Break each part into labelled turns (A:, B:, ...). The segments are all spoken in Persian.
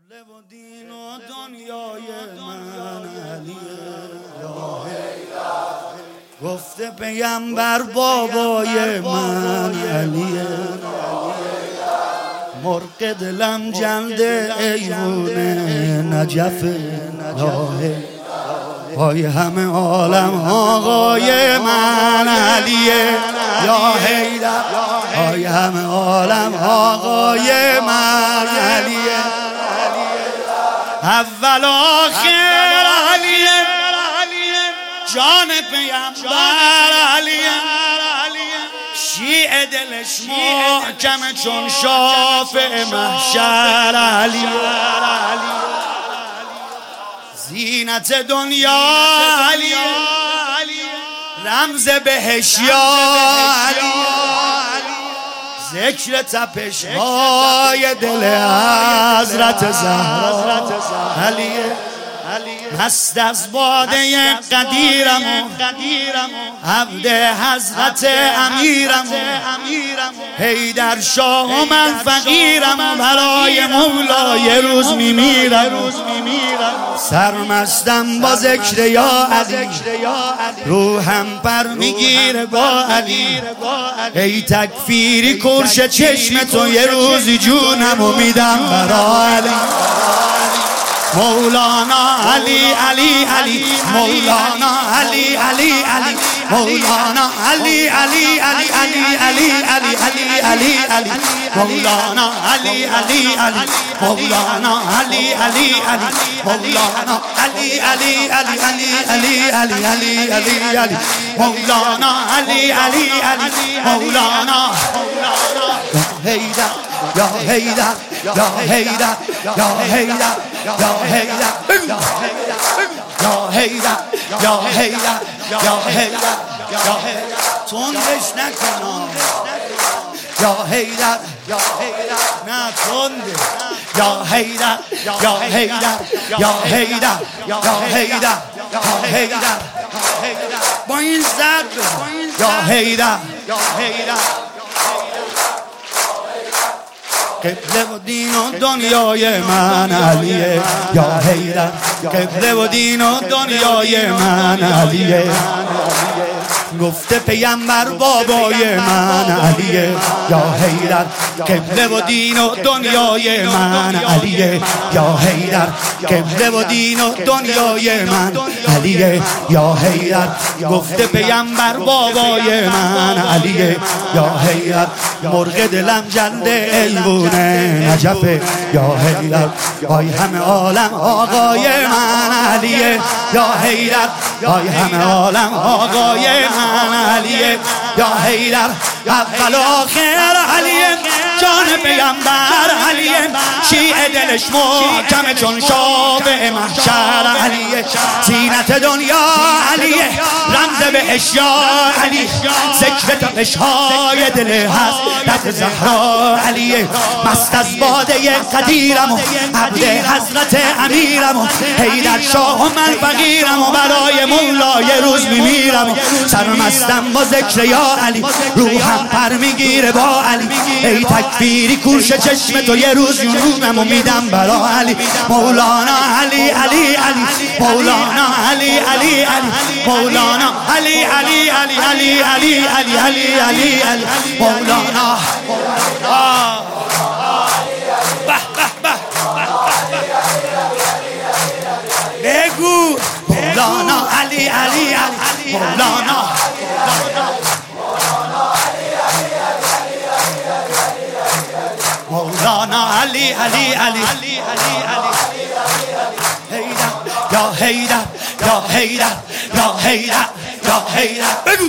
A: قبله و دین و دنیای من علیه. گفته پیامبر بابای من علیه. مرغ دلم جلد ایوونه نجفه. پای همه عالم آقای من علیه. یا حیدر پای همه عالم آقای من علیه. اول آخر علیه. جان پیامبر علیه. شیعه دلش محکم چون شافع محشر علیه. زینت دنیا علیه. رمز بهش یا علیه. ذکر تپش های دل حضرت زهرا علیه. مست از باده قدیرم و عبد حضرت امیرم و حیدر شاه و من فقیرم و برای مولا یه روز میمیرم. سرمستم با ذکر یا علی. روحم پر میگیره با علی. ای تکفیری کرش چشم تو یه روزی جونم و میدم برا علی. مولانا علی علی علی. مولانا علی علی علی. مولانا علی علی علی علی علی علی علی علی. مولانا علی علی علی. مولانا علی علی علی. مولانا علی علی علی علی علی علی علی علی. مولانا علی علی علی. مولانا حیدر یا حیدر یا حیدر یا حیدر یا حیدر یا حیدر یا حیدر یا حیدر یا حیدر. تندش نکنم یا حیدر یا حیدر. نه تنده یا حیدر یا حیدر یا حیدر یا حیدر یا حیدر. با این زد یا حیدر یا حیدر. قبله و دین و دنیای من علیه. یا حیدر قبله و دین و دنیای من علیه. گفته پیامبر بابای من علیه. یا حیدر قبله و دین و دنیای من علیه. یا حیدر قبله و دین و دنیای من علیه. یا حیدر گفته پیامبر بابای من علیه. یا حیدر مرغ دلم جلد ایوونه نجفه. یا حیدر پای همه عالم آقای من علیه. یا حیدر پای همه عالم آقای من علیه. یا حیدر اول آخر علیه. جان پیامبر علیه. شیعه دلش محکم چون شافع محشر علیه. زینت دنیا علیه. رمز به اشیا علی. ذکر تپش های دل حضرت زهرا علیه. مست از باده قدیرم و عبد حضرت امیرم و حیدر شاه و من فقیرم و برای مولا یه روز میمیرم. سرمستم با ذکر یا علی. روحم پر میگیره با علی. ای تکفیری کورش چشم تو یه روز جنونم و میدم برا علی. مولانا علی علی علی. مولانا علی علی علی. مولانا علی علی علی علی علی علی علی علی علی. مولانا بگو مولانا علی علی علی. مولانا مولانا علی علی علی. حیدر یا حیدر یا حیدر یا حیدر یا حیدر. بگو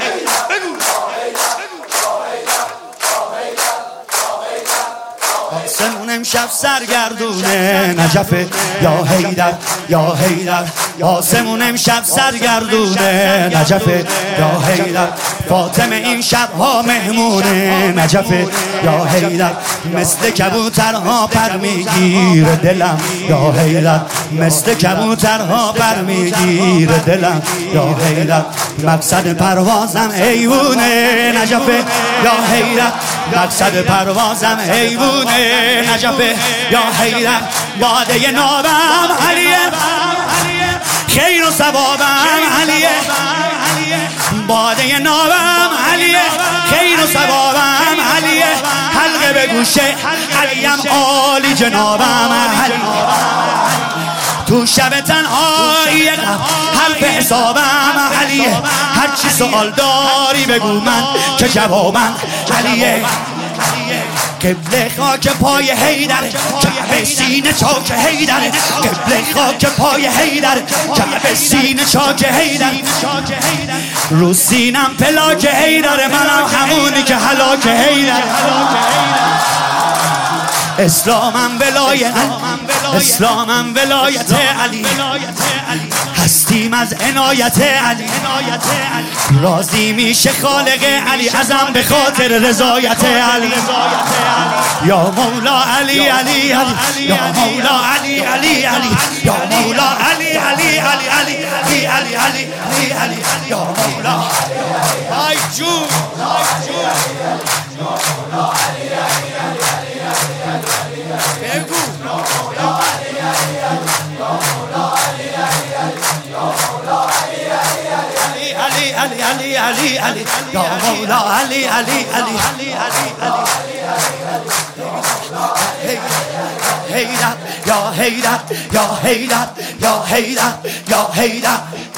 A: آسمون امشب سرگردونه نجفه. یا حیدر یا حیدر. آسمون امشب سرگردونه نجفه. یا حیدر فاطمه این شبها مهمونه نجفه. یا حیدر مثل کبوترها پر میگیره دلم. یا حیدر مثل کبوترها پر میگیره دلم. یا حیدر مقصد پروازم ایوونه نجفه. یا حیدر مقصد پروازم ایوونه نجفه. یا حیدر باده نابم علیه خیر و ثوابم علیه باده نابم علیه خیر و ثوابم علیه حلقه به گوشه علیم عالی جنابم علیه تو شب تنهایی حرف حسابم علیه هرچی سوال داری بگو من که جوابم علیه قبله خاک پای حیدر کعبه سینه چاک حیدر قبله خاک پای حیدر کعبه سینه چاک حیدر رو سینم پلاک حیدر منم همونی که هلاک حیدر اسلامم ولایت اسلامم ولایت علی هستیم از عنایت علی راضی میشه خالق علی ازم به خاطر رضایت علی یا مولا علی علی علی یا مولا علی علی علی یا مولا علی علی علی علی علی علی علی علی یا مولا ای جون بگو علی علی علی علی یا مولا علی علی علی حیدر یا حیدر یا حیدر یا حیدر یا حیدر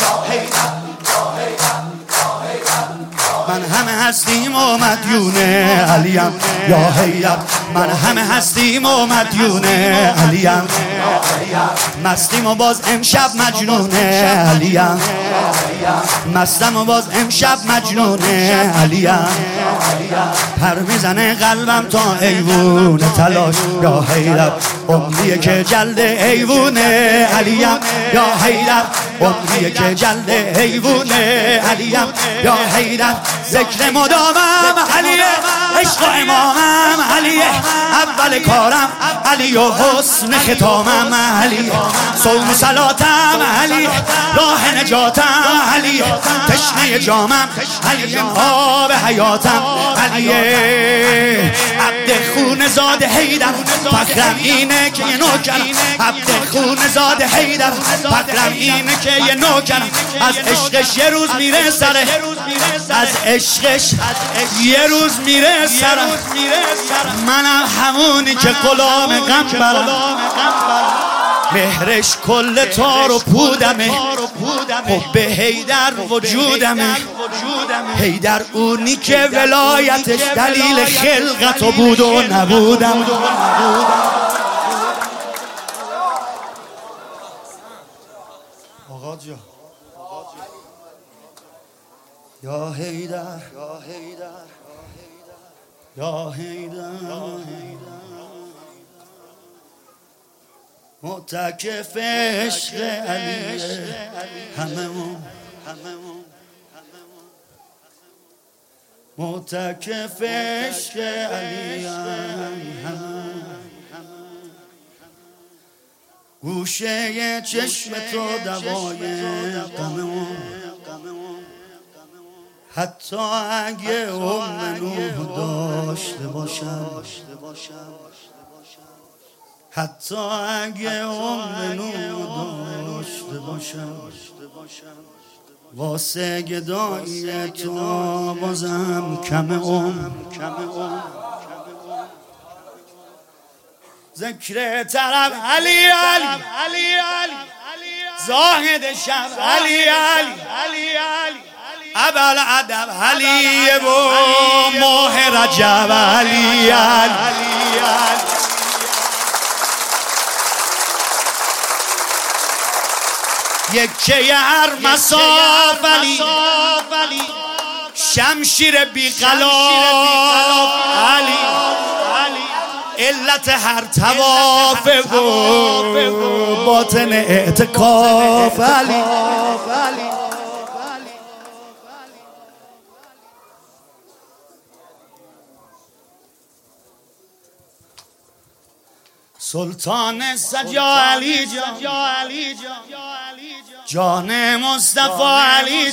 A: من همه هستیم و مدیون علیم یا حیدر من همه هستیم و مدیون علیم مستیم و باز امشب مجنون علیم مستم و باز امشب مجنون علیم پر میزنه قلبم تا ایوون تلاش یا حیدر عمریه که جلد ایوون علیم یا حیدر عمریه که جلد ایوون علیم یا حیدر ذکر مدامم علیه عشق و امامم علیه اول کارم علی و حسن ختامم علیه صوم و صلاتم علیه راه نجاتم علیه تشنه جامم علیه آب حیاتم علیه عبد خون زاد حیدر فخرم اینه که یه نوکرم عبد خون زاد حیدر فخرم اینه که یه نوکرم از عشقش یه روز میره سره از عشقش یه روز میره سرم منم همونی که غلام غم برم مهرش کل تار و پودمه حب حیدر وجودمه حیدر اونی که ولایتش دلیل خلقت و بود و نبودم آقا جا یا حیدر یا حیدر یا حیدر معتکف عشق علیه هممون معتکف عشق علیه هممون گوشه چشم تو دوای غممون حتی اگه نوح داشته باشم حتی اگه نوح داشته باشم واسه گدایی تو بازم کم ذکر طرب علی علی زاهد شب علی علی ابل ادب علی و ماه رجب علی یکه ارمساف علی شمشیر بی غلاف علی علت هر طواف و باطن اعتکاف علی سلطان سجا علی جان مصطفی علی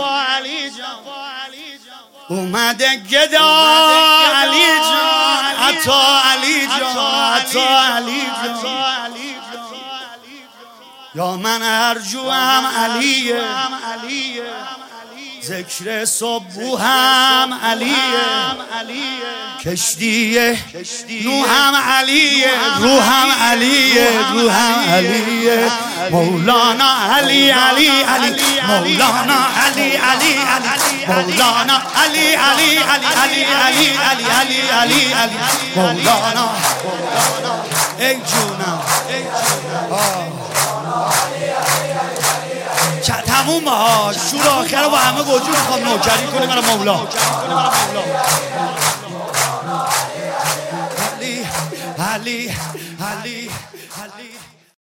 A: اومده گدا علی جان عطا علی جان یا من ارجوام علیه، ذکر صبوهم علیه، کشتیه نوحم علیه، روحم علیه، روحم علیه. مولانا علی علی علی، مولانا علی علی علی، مولانا علی علی علی علی علی علی علی علی علی، مولانا ای جونم تموم ها. شور آخر رو با همه گوجه میخوام نوکری کنیم برای مولا. علی علی علی